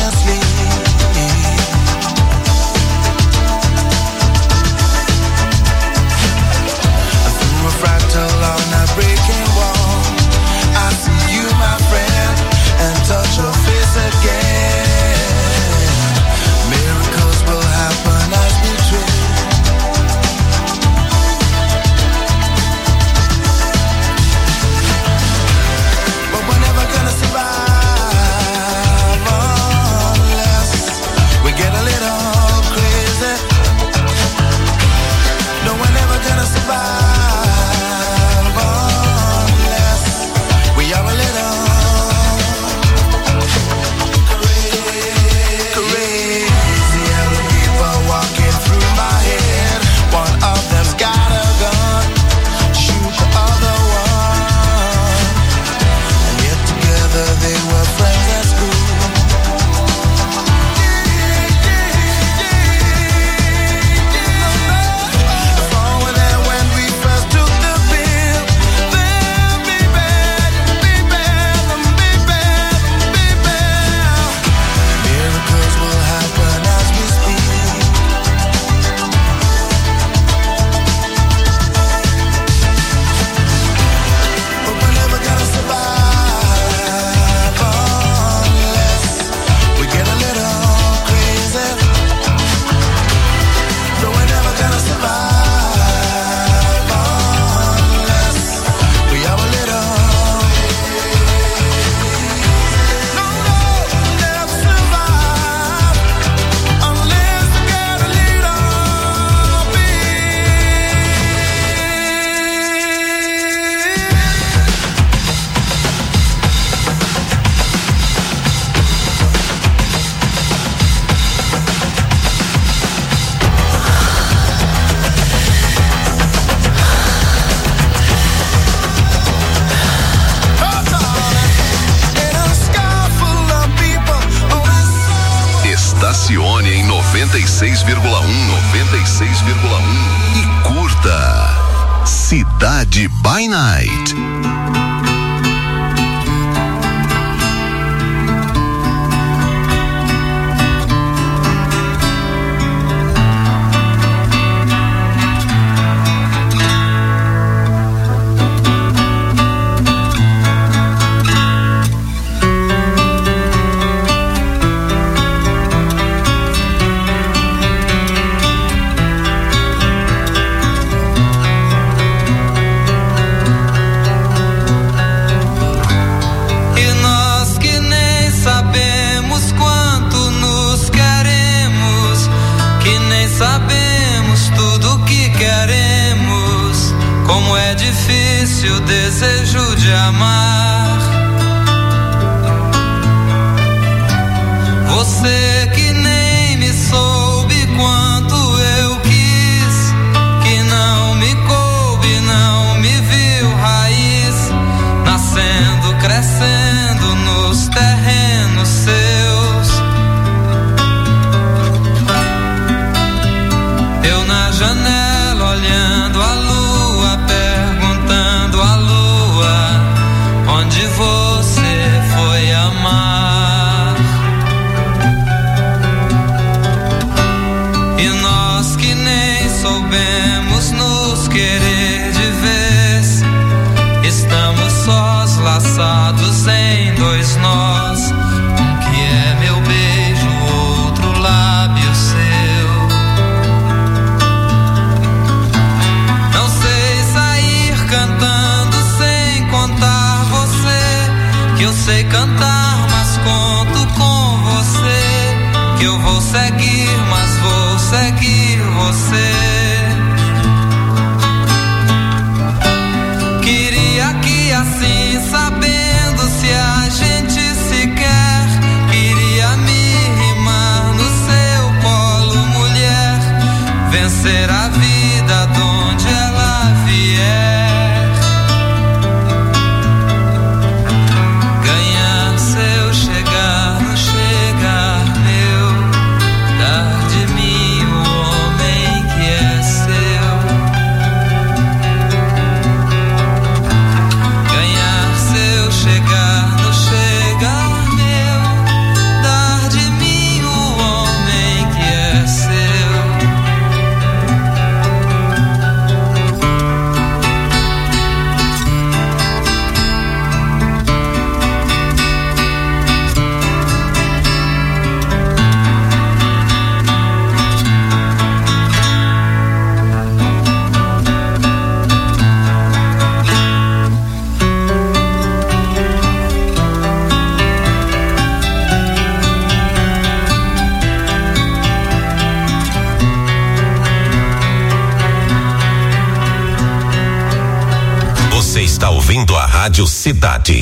Estacione em 96,1 e curta Cidade by Night. O desejo de amar você que nem me soube quanto eu quis, que não me coube, não me viu raiz, nascendo, crescendo nos terrenos seus. Eu na janela olhando a lua, perguntando a lua onde você foi amar. E nós que nem soubemos nos querer de vez, estamos sós, laçados em dois nós. Um que é meu beijo, outro lábio seu. Não sei sair cantando sem contar você, que eu sei cantar, mas conto com você, que eu vou seguir, mas vou seguir você. Queria que assim, sabendo se a gente se quer, queria me rimar no seu colo, mulher, vencer a vida de onde ela vier, ganhar seu chegar, no chegar meu, dar de mim o homem que é. está ouvindo a Rádio Cidade.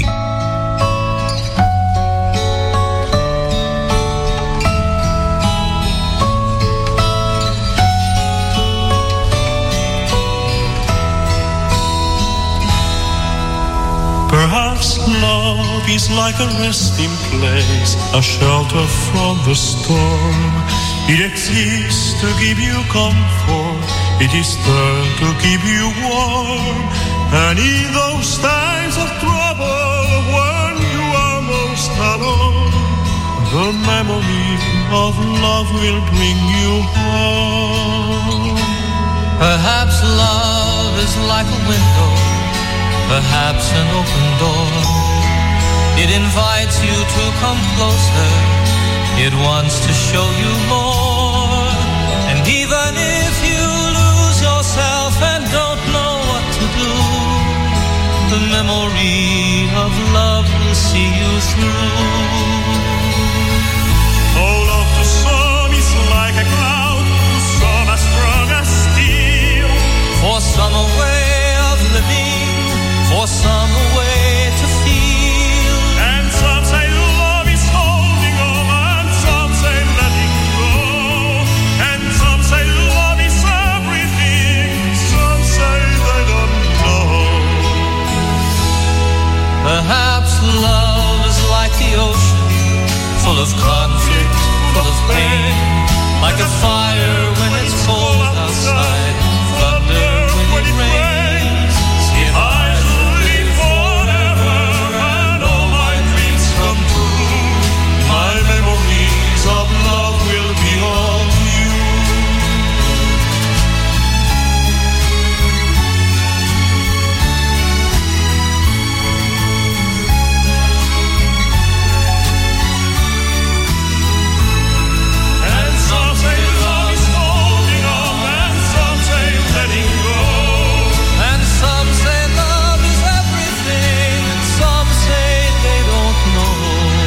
Perhaps love is like a resting place, a shelter from the storm. It exists to give you comfort, it is there to keep you warm. And in those times of trouble, when you are most alone, the memory of love will bring you home. Perhaps love is like a window, perhaps an open door. It invites you to come closer, it wants to show you more. And even if you lose yourself and don't know what to do, the memory of love will see you through. Oh, love to some is like a cloud, to some as strong as steel. For some a way of living, for some a way to feel. And some say love is holding on, and some say letting go. And some say love is everything, some say they don't know. Perhaps love is like the ocean, full of conflict, full of pain. Like a fire when it's cold outside, thunder when it rains. If I should live forever and all my dreams come true, my memories of love will be all you. And some say love is holding on, and some say letting go. And some say love is everything, and some say they don't know.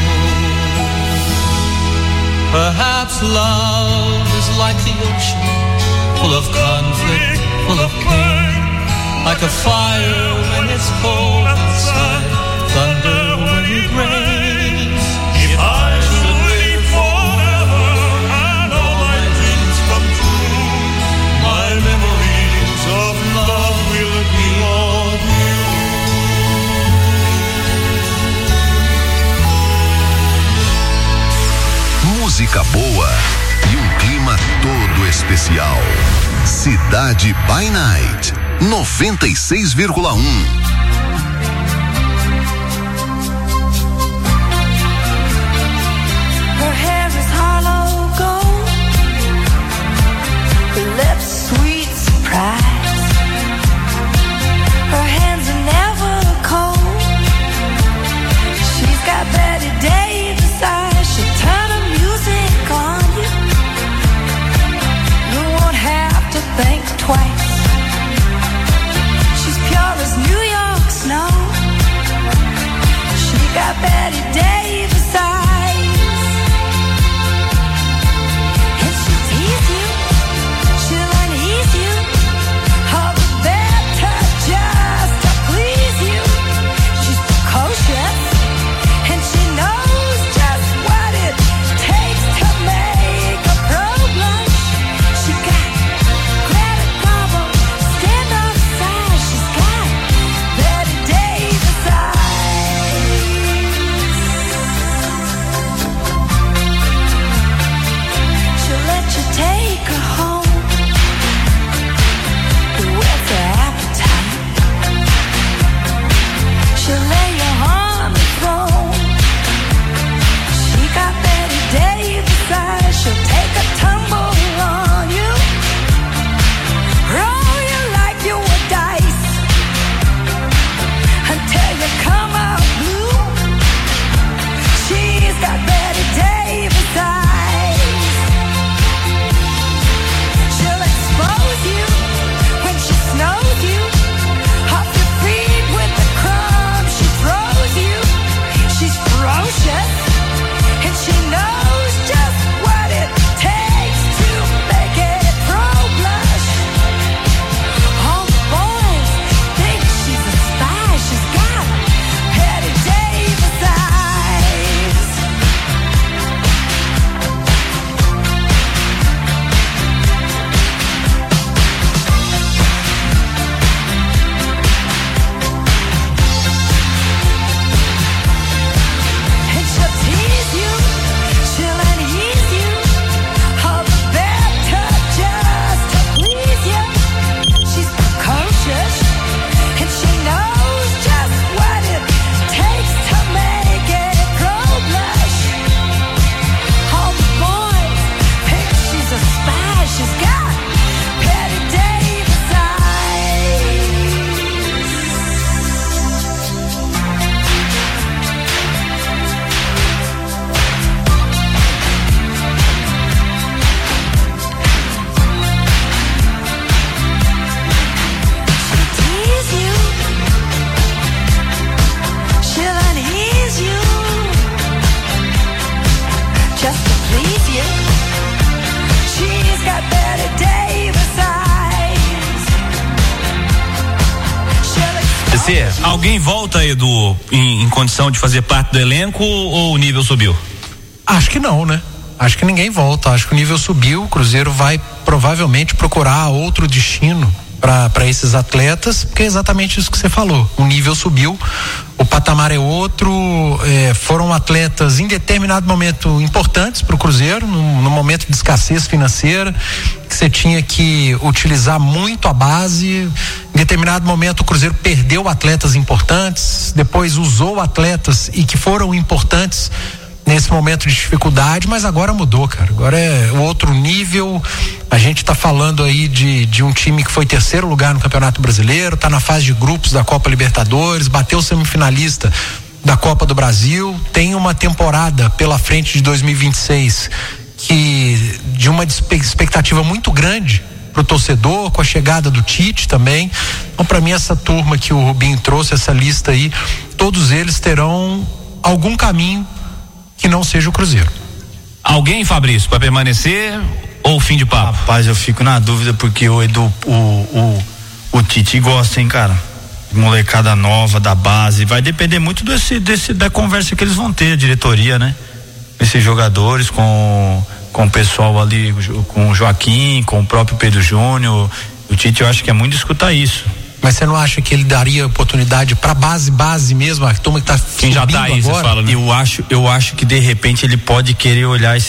Perhaps love is like the ocean, full of conflict, full of pain. Like a fire when it's cold outside, thunder when it rains. If I should live forever and all my dreams come true, my memories of love will be all you. Música boa e clima todo especial. Cidade by Night 96,1. Her hair is hollow gold, her lips sweet surprise. Her hands are never cold. She's got Betty Davis eyes. She'll turn the music on you. You won't have to think twice. She's pure as New York snow. She got Betty Davis eyes. And she'll tease you, she'll unease you, all the better just to please you. She's precocious, and she knows just what it takes to make a pro blush. She got Greta Garbo, stand off side. She's got Betty Davis eyes. She'll let you take her home with her appetite. She'll lay you on the throne. She got Betty Davis eyes. She'll take a tumble on you, roll you like you were dice, until you come out blue. She's got Betty Davis eyes. She'll expose you when she snows you, off your feet with the crumbs she throws you. She's ferocious, and she knows just what it takes please you. She's got Betty Davis eyes. Alguém volta, Edu, em condição de fazer parte do elenco ou o nível subiu? Acho que não, né? Acho que ninguém volta. Acho que o nível subiu. O Cruzeiro vai provavelmente procurar outro destino para esses atletas, porque é exatamente isso que você falou. O nível subiu, o patamar é outro. Foram atletas em determinado momento importantes para o Cruzeiro, no momento de escassez financeira, que você tinha que utilizar muito a base. Em determinado momento o Cruzeiro perdeu atletas importantes, depois usou atletas e que foram importantes nesse momento de dificuldade, mas agora mudou, cara. Agora é outro nível. A gente tá falando aí de um time que foi terceiro lugar no Campeonato Brasileiro, tá na fase de grupos da Copa Libertadores, bateu o semifinalista da Copa do Brasil, tem uma temporada pela frente de 2026 que de uma expectativa muito grande pro torcedor, com a chegada do Tite também. Então, para mim, essa turma que o Rubinho trouxe, essa lista aí, todos eles terão algum caminho que não seja o Cruzeiro. Alguém, Fabrício, para permanecer ou fim de papo? Rapaz, eu fico na dúvida porque o Edu, o Tite gosta, hein, cara? Molecada nova da base, vai depender muito da conversa que eles vão ter, a diretoria, né? Esses jogadores com o pessoal ali, com o Joaquim, com o próprio Pedro Júnior. O Tite, eu acho que é muito escutar isso. Mas você não acha que ele daria oportunidade pra base mesmo, a turma que tá quem já tá aí, agora? Fala, né? Eu acho que de repente ele pode querer olhar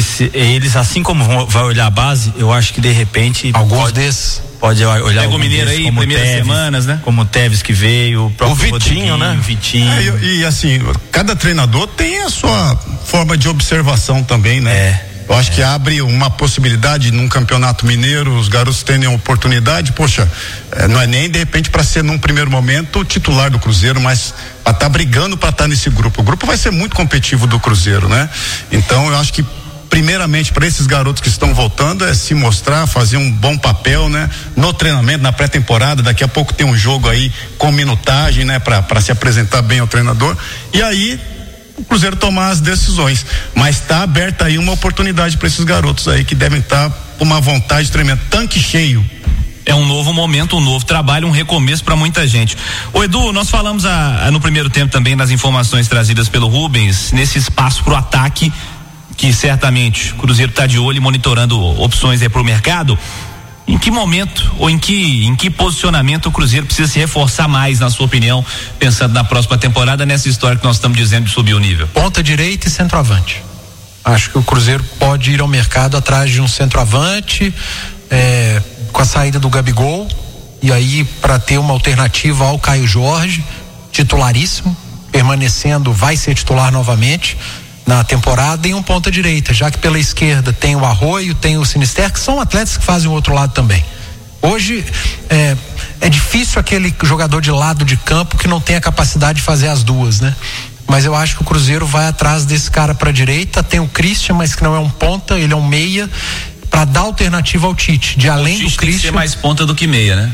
eles, assim como vai olhar a base, eu acho que de repente alguns desses pode olhar. Pega o Mineiro aí, primeiras Teves, semanas, né? Como o Teves que veio, o próprio Vitinho, né? Vitinho. E assim, cada treinador tem a sua forma de observação também, né? Eu acho que abre uma possibilidade num campeonato mineiro, os garotos terem a oportunidade, poxa, não é nem de repente para ser num primeiro momento o titular do Cruzeiro, mas para estar brigando para estar nesse grupo. O grupo vai ser muito competitivo do Cruzeiro, né? Então eu acho que primeiramente para esses garotos que estão voltando é se mostrar, fazer um bom papel, né? No treinamento, na pré-temporada, daqui a pouco tem um jogo aí com minutagem, né? Para se apresentar bem ao treinador, e aí o Cruzeiro tomar as decisões, mas está aberta aí uma oportunidade para esses garotos aí que devem estar com uma vontade tremenda, tanque cheio. É um novo momento, um novo trabalho, um recomeço para muita gente. Ô Edu, nós falamos no primeiro tempo também nas informações trazidas pelo Rubens, nesse espaço pro ataque, que certamente o Cruzeiro está de olho e monitorando opções aí pro mercado. Em que momento ou em que posicionamento o Cruzeiro precisa se reforçar mais, na sua opinião, pensando na próxima temporada, nessa história que nós estamos dizendo de subir o nível? Ponta direita e centroavante. Acho que o Cruzeiro pode ir ao mercado atrás de um centroavante, com a saída do Gabigol, e aí para ter uma alternativa ao Caio Jorge, titularíssimo, permanecendo, vai ser titular novamente na temporada, em um ponta direita, já que pela esquerda tem o Arroio, tem o Sinister, que são atletas que fazem o outro lado também. Hoje é difícil aquele jogador de lado de campo que não tem a capacidade de fazer as duas, né? Mas eu acho que o Cruzeiro vai atrás desse cara pra direita. Tem o Christian, mas que não é um ponta, ele é um meia, para dar alternativa ao Tite. De além do Christian, tem que ser mais ponta do que meia, né?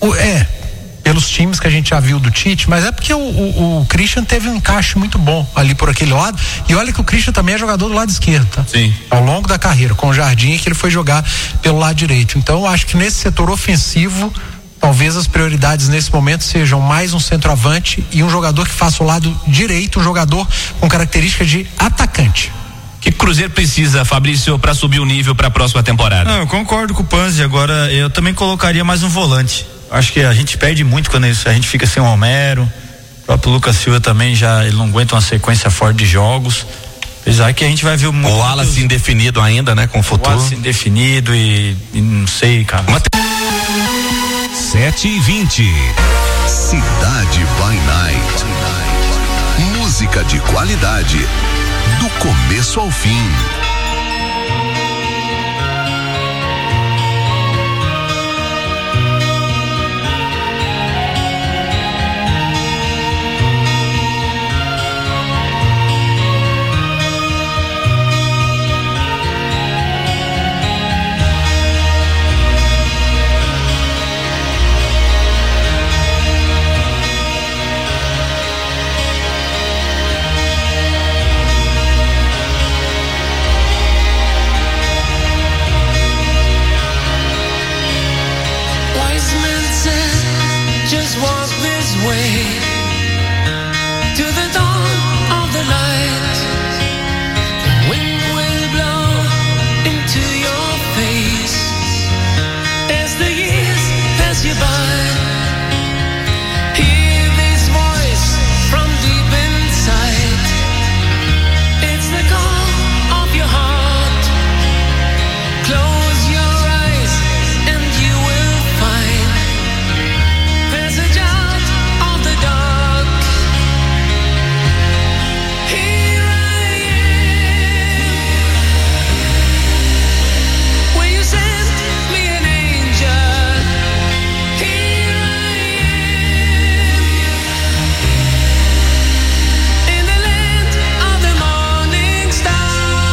Pelos times que a gente já viu do Tite, mas é porque o Christian teve um encaixe muito bom ali por aquele lado, e olha que o Christian também é jogador do lado esquerdo, tá? Sim. Ao longo da carreira, com o Jardim, que ele foi jogar pelo lado direito. Então eu acho que nesse setor ofensivo, talvez as prioridades nesse momento sejam mais um centroavante e um jogador que faça o lado direito, um jogador com características de atacante. O que o Cruzeiro precisa, Fabrício, para subir o nível para a próxima temporada? Não, eu concordo com o Panzi. Agora eu também colocaria mais um volante. Acho que a gente perde muito quando a gente fica sem o Romero. O próprio Lucas Silva também ele não aguenta uma sequência forte de jogos. Apesar que a gente vai ver muito. O Wallace indefinido ainda, né? Com o futuro. O Wallace indefinido e não sei, cara. 7h20. Cidade by Night. Música de qualidade, do começo ao fim. into your face as the years pass you by. Hear this voice from deep inside. It's the call of your heart. Close your eyes and you will find passage out of the dark. Here I am. Will you send me an angel? Here I am. In the land of the morning star.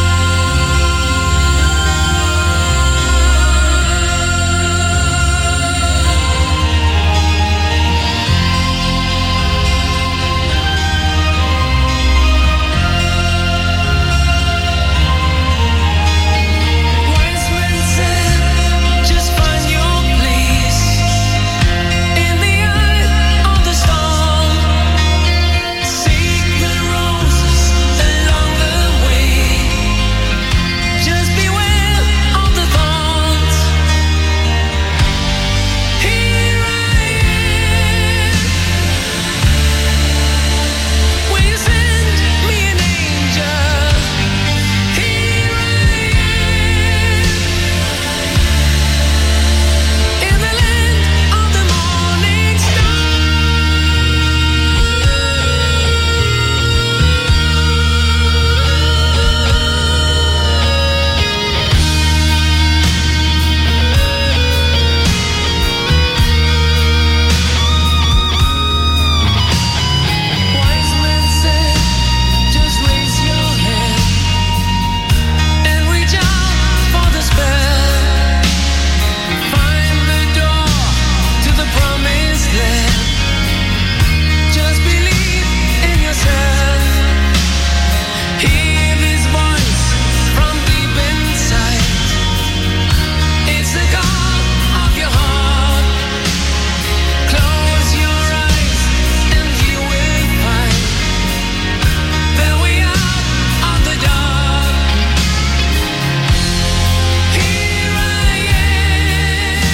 Wise men said, just find your place in the eye of the storm. Seek the roses along the way. Just beware of the thorns. Here I am. Will you send me an angel? Here I am. In the land of the morning star. Wise men said, just raise your hand and reach out for the spell. Find the door to the promised land. Just believe in yourself. Hear this voice from deep inside. It's the call of your heart. Close your eyes and you will find the way out of the dark. Here I am.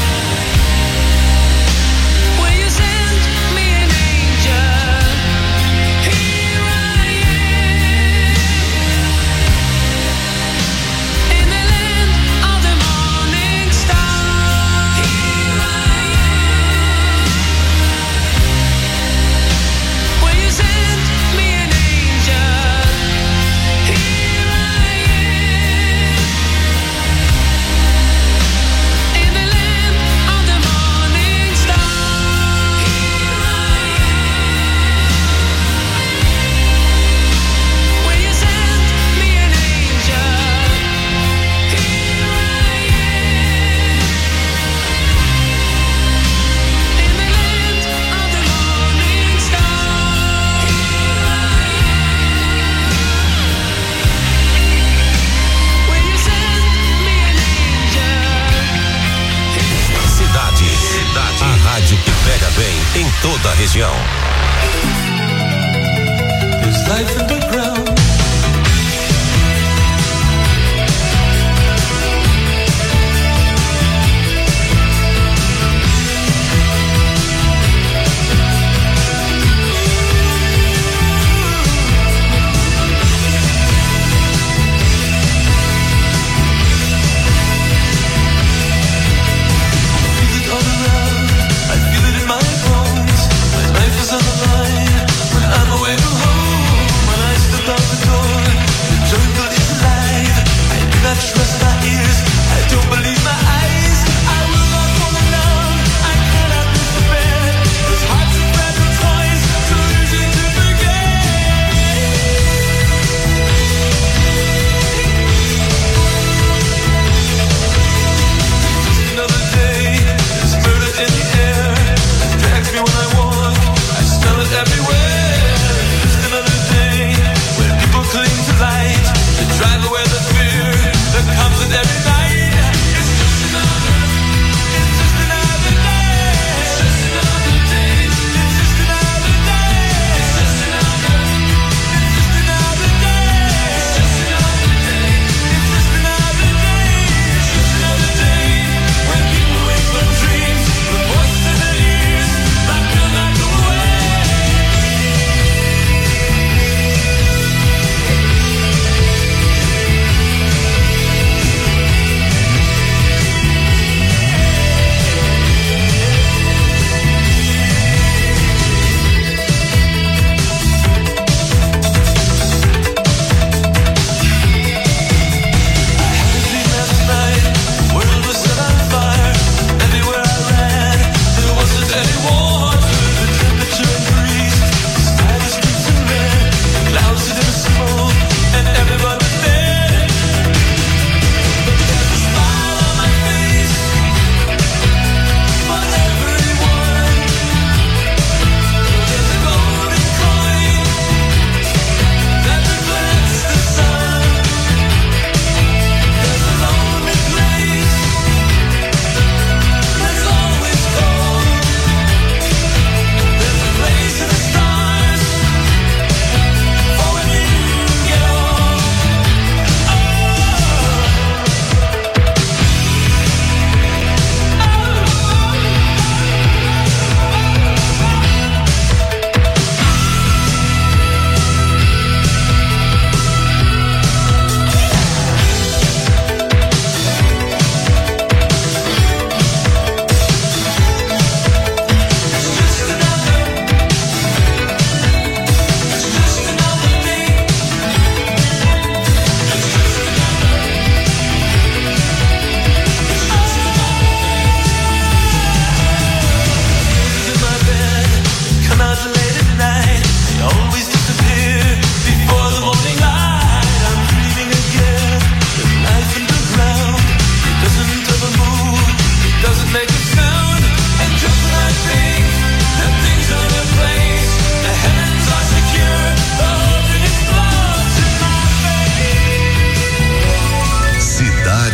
Will you send me an angel? Here I am. In the land of the morning star. Here I am. Will you send me an angel? Here I am. In the land of the morning star. Here I am. Will you send me an angel? Here I am. In the land of the morning star. Here I am. Will you send me an angel? Cidade. A rádio que pega bem em toda a região. There's life underground. Feel it all around. I feel it in my bones. My life is on the line when I'm away from home. When I still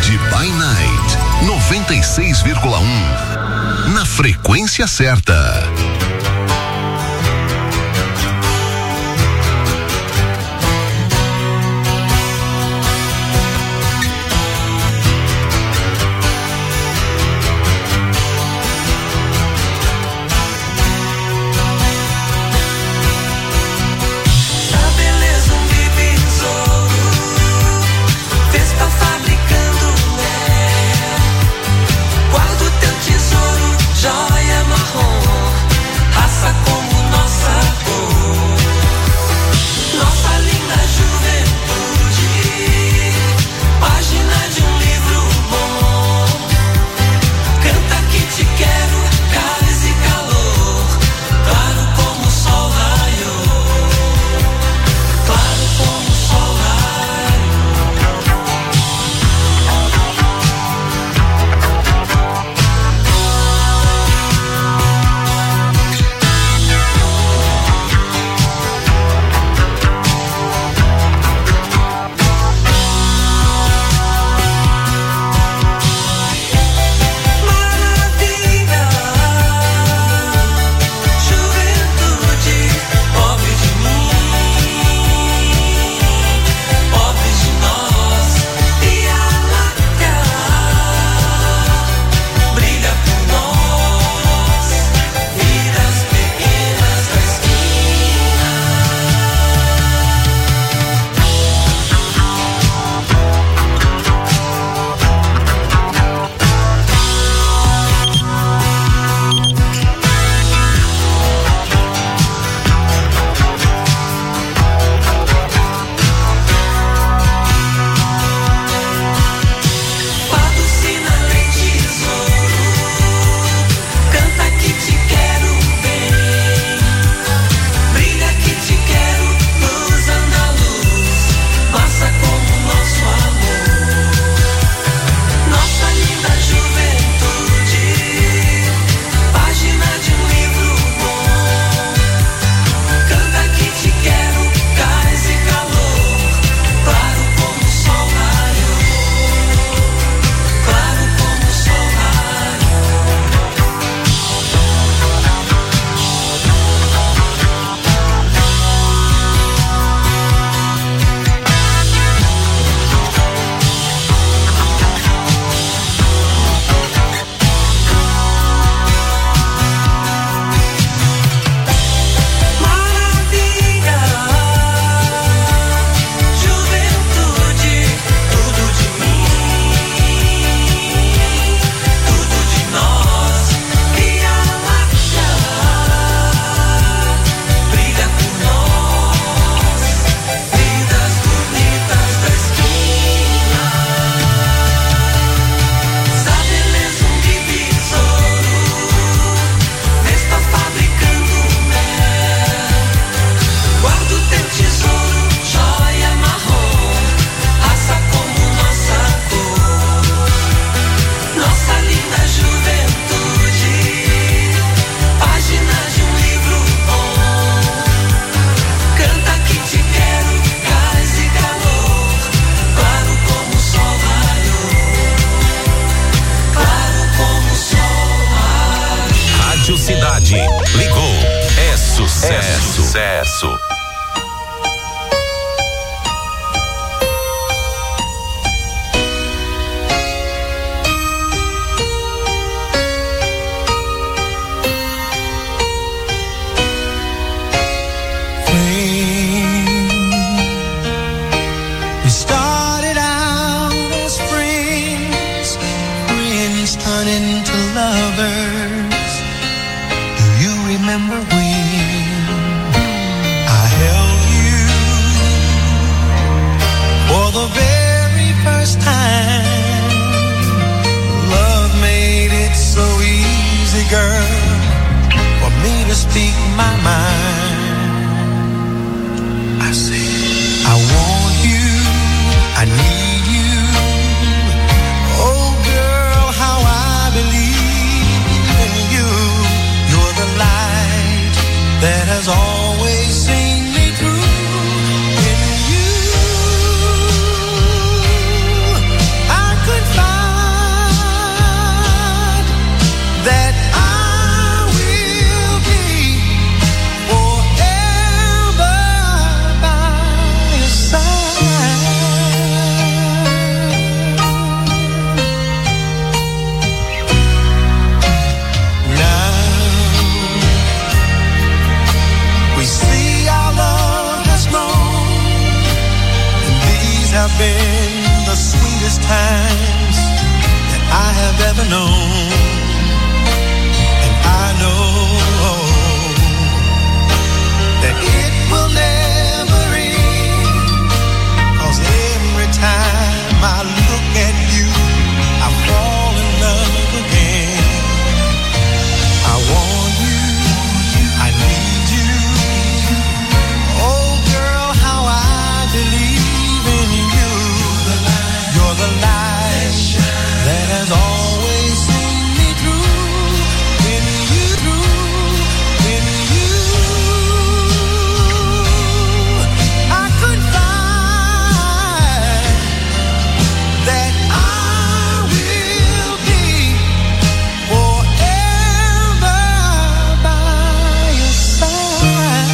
Cidade by Night 96,1 na frequência certa. Joia marrom, raça como nossa cor, nossa linda juventude, página de um livro bom. Canta que te quero, cálice e calor, claro como o sol raiou, claro como o sol Cidade. Ligou. É sucesso. Sucesso. We started out as friends, friends turned into lovers. Do you remember when I the light that has always seen me through. In you, in you, I could find that I will be forever by your side.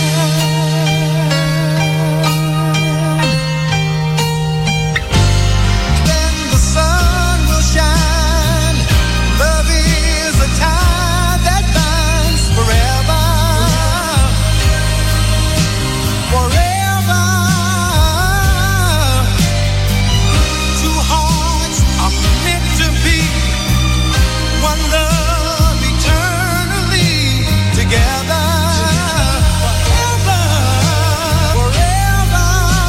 Then the sun will shine. Love is a tie that binds forever, forever. Two hearts are meant to be one love eternally together, forever, forever.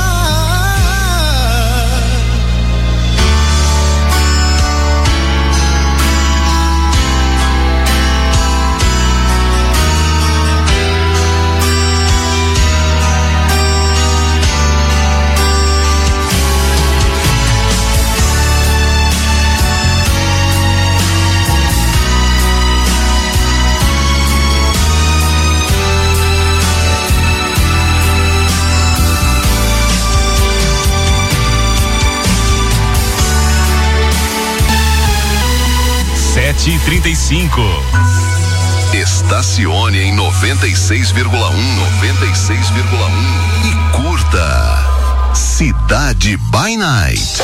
7h35. Estacione em 96,1. 96,1. E curta Cidade by Night.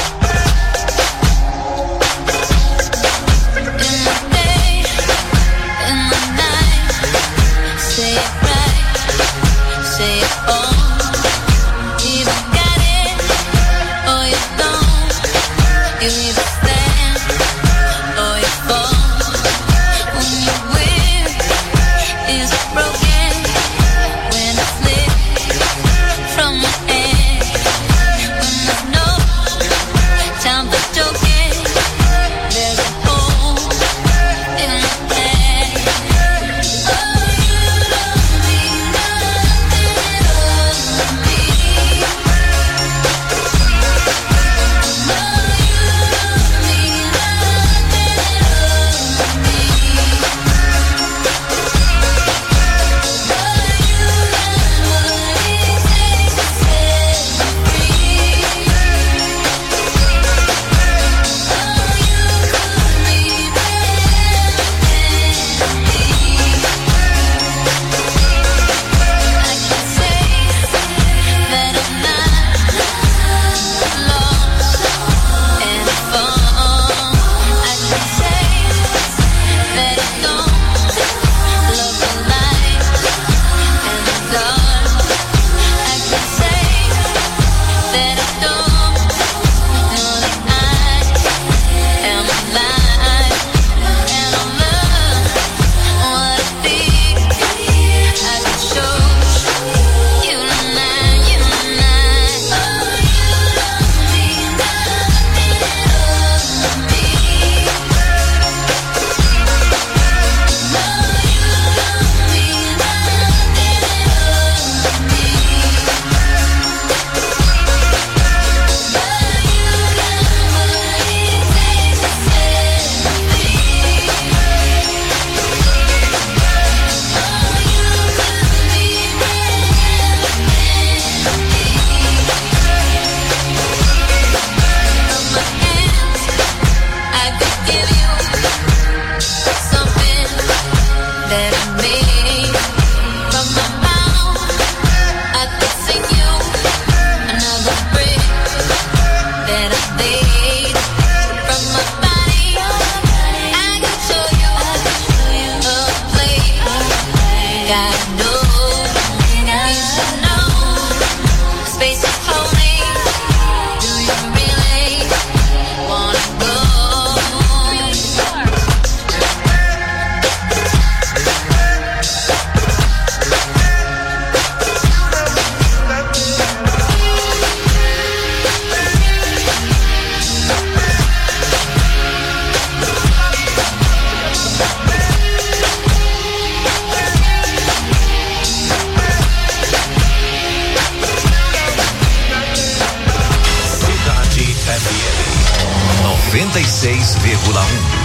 96,1.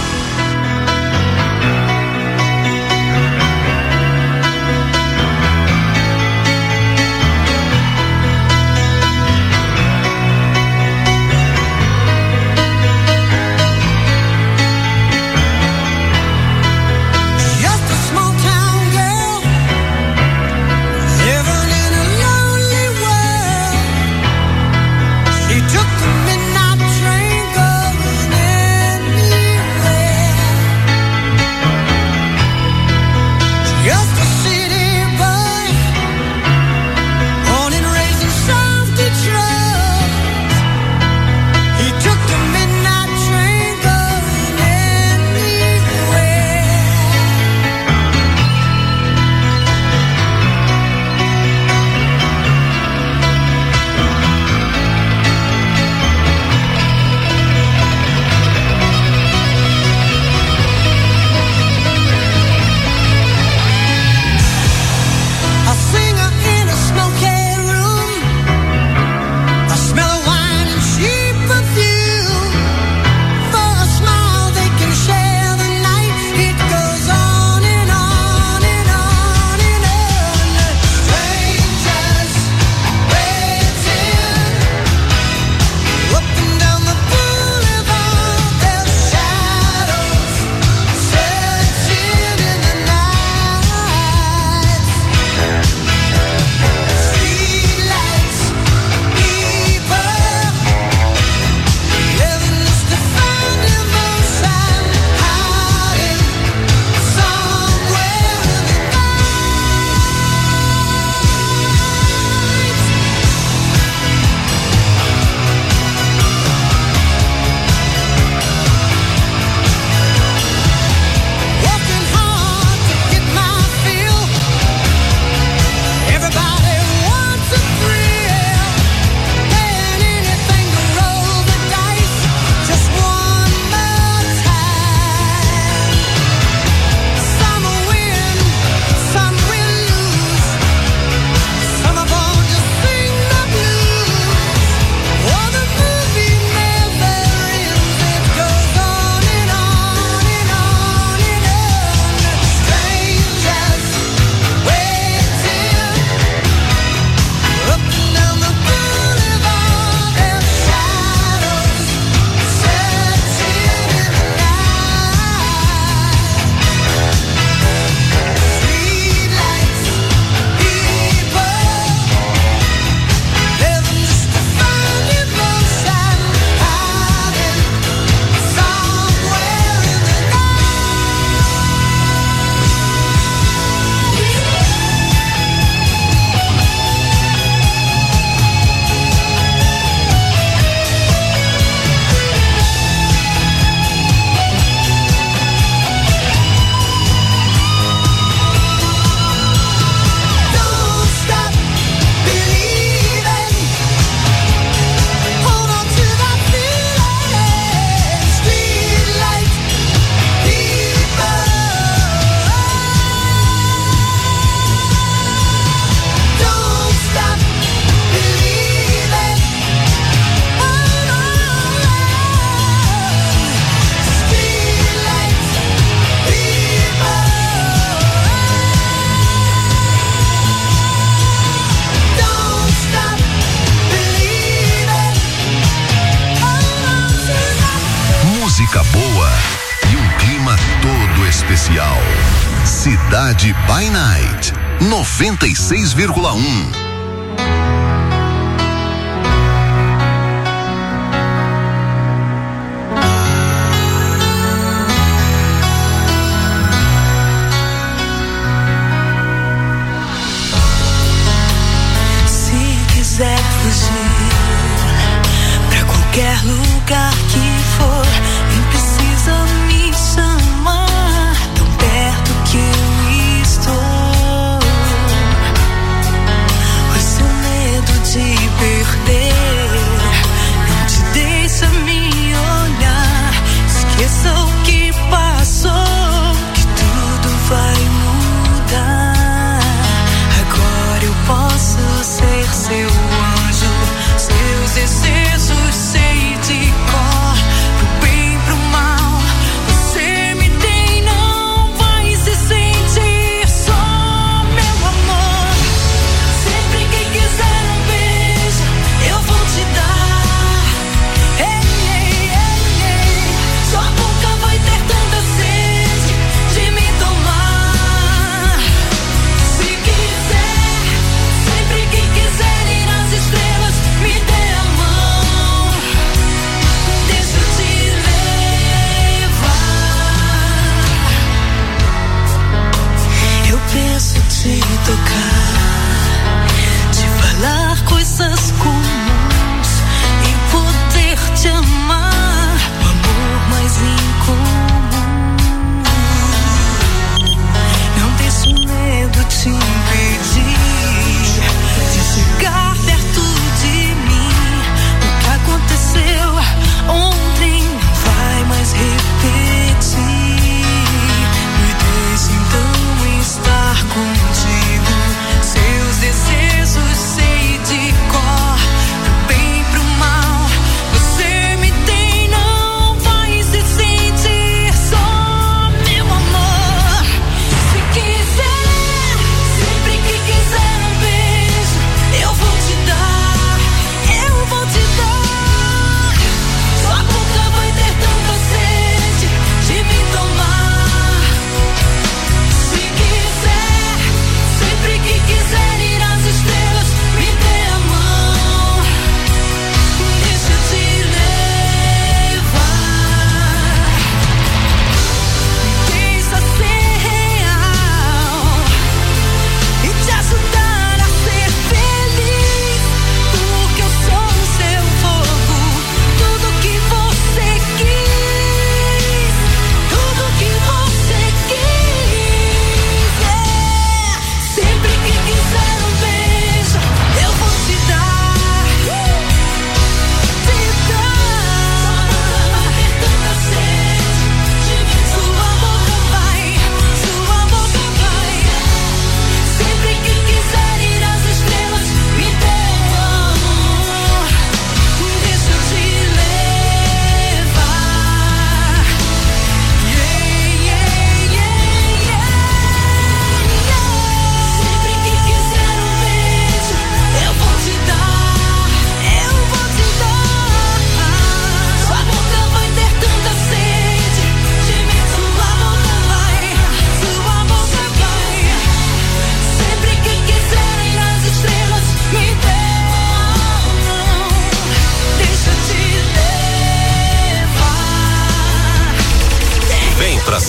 Música boa e um clima todo especial. Cidade by Night 96,1. Qualquer lugar que for, nem precisa me chamar. Tão perto que eu estou.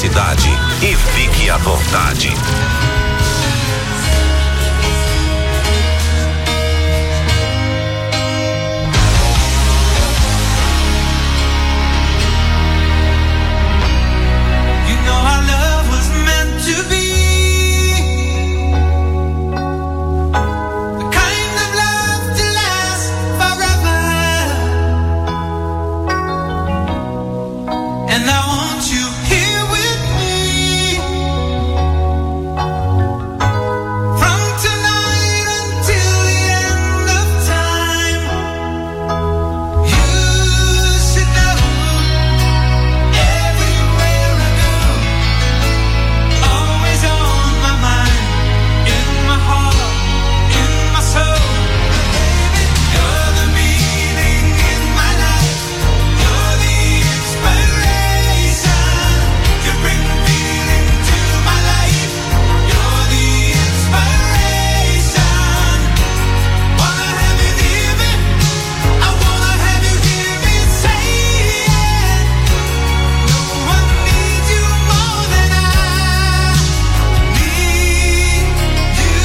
cidade e fique à vontade. You know our love was meant to be the kind of love to last forever. And I want you here with me from tonight until the end of time. You should know everywhere I go, always on my mind, in my heart, in my soul. Baby, you're the meaning in my life. You're the inspiration. You bring feeling to my life. You're the inspiration. Wanna have you near me? I wanna have you hear me say it. No one needs you more than I need you.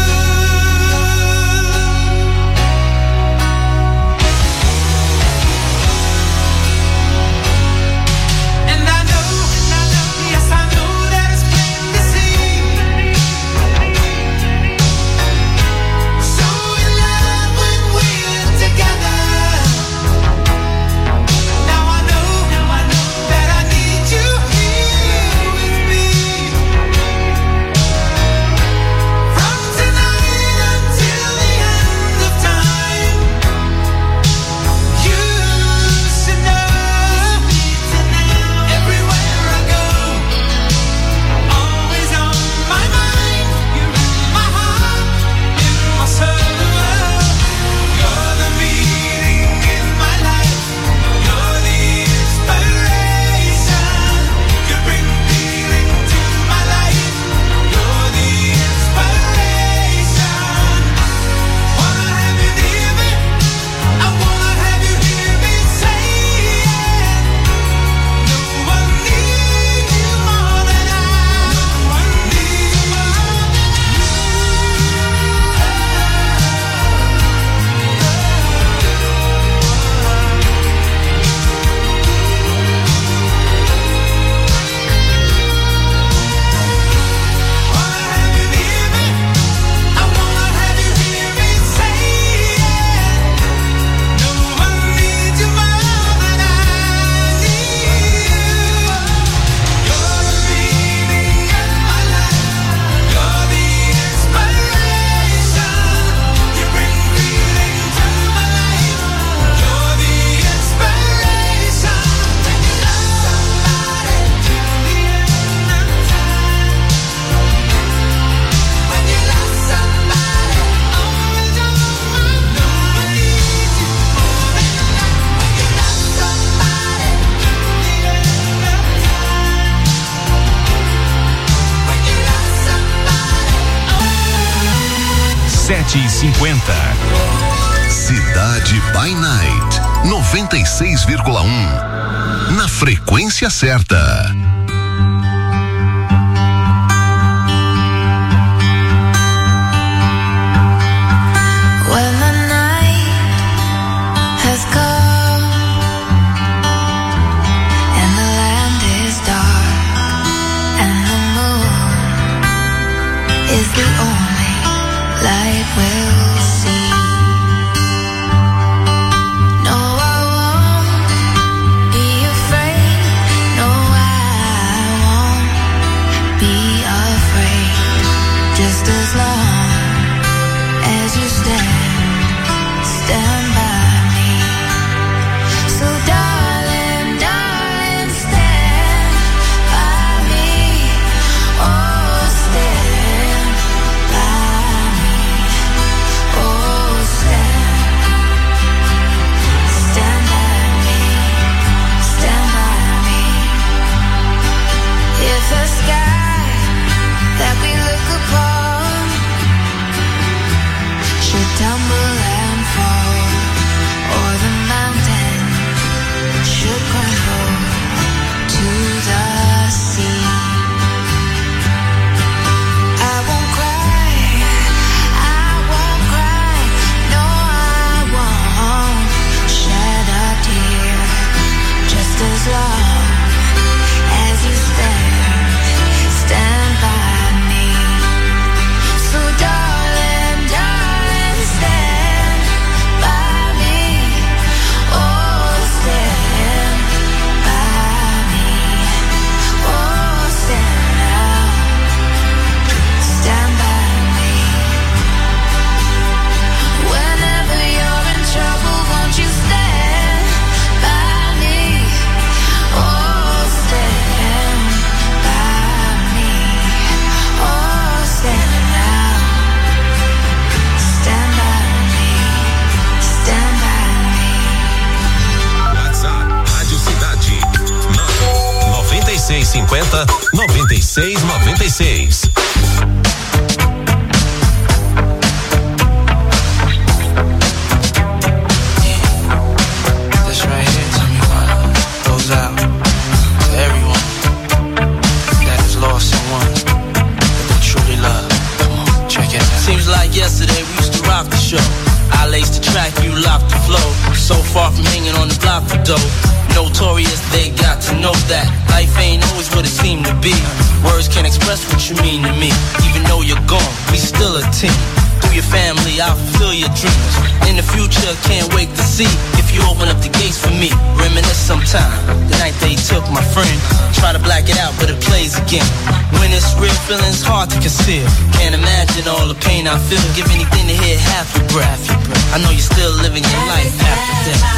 And I know, yes I know that it's plain to see. So in love when we're together. Now I know that I need you here with me. From tonight until the end of time. You should know everywhere I go, always on my mind. You're in my heart, in my soul. You're the meaning in my life. You're the inspiration. You bring feeling to my life. You're the inspiration. Wanna have you near me? I wanna have you hear me say it. No one needs you more than I. No one needs you more than Wanna have you near me? I wanna have you hear me say it. No one needs you more than I need you. You're the meaning in my life. You're the inspiration. You bring feeling to my life. You're the inspiration. When you love somebody till the end of time. When you love somebody, always on my mind. No one needs you more than I. When you love somebody till the end of time. When you love somebody. 7h50. Cidade by Night 96,1. Na frequência certa. When the night has come and the land is dark and the moon is the only light we'll see. No, I won't be afraid. No, I 99950-9696. This right here, tell me why, goes out to everyone that is lost someone that they truly love. Come on, check it out. Seems like yesterday we used to rock the show. I laced the track, you locked the flow. So far from hanging on the block for dough. Notorious, they got to know that life ain't always what it seemed to be. Words can't express what you mean to me. Even though you're gone, we still a team. Through your family, I'll fulfill your dreams. In the future, can't wait to see if you open up the gates for me. Reminisce sometime, the night they took my friend. Try to black it out, but it plays again. When it's real, feeling's hard to conceal. Can't imagine all the pain I feel. Give anything to hear half your breath. I know you're still living your life after death.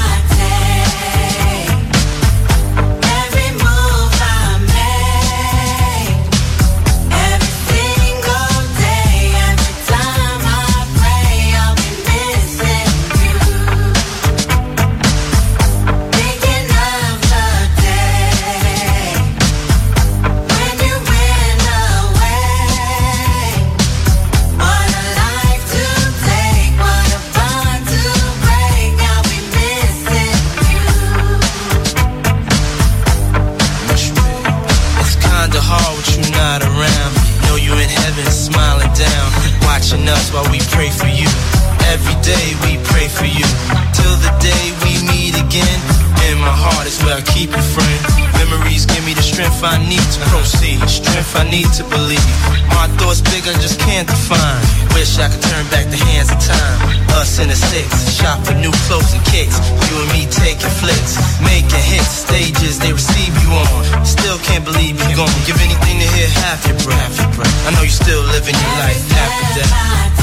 Us while we pray for you. Every day we pray for you. Till the day we meet again. In my heart is where I keep you, friend. Memories give me the strength I need to proceed. Strength I need to believe. My thoughts big, I just can't define. Wish I could turn back the hands of time. Us in the six, shop for new clothes and kicks. You and me taking flicks, making hits, stages they receive you on. Still can't believe you're gone. Give anything to hear half your breath. I know you're still living your life after death.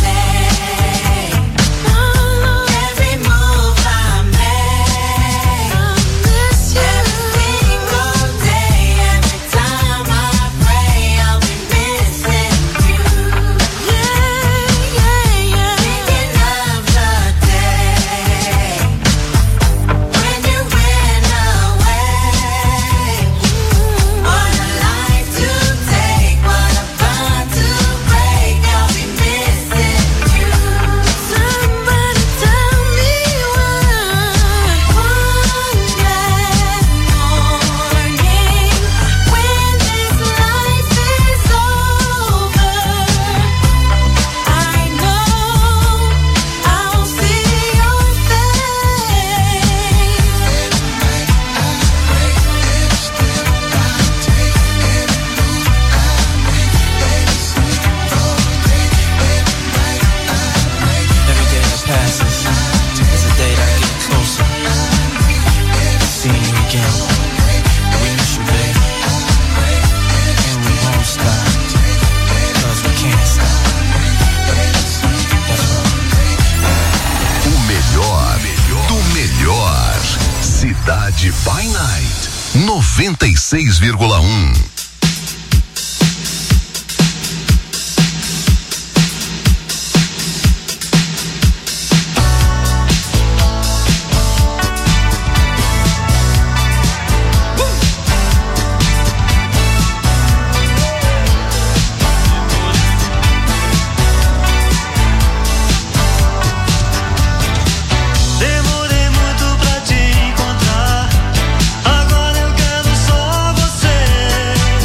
Cidade by Night 96,1. Agora eu quero só você.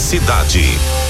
cidade.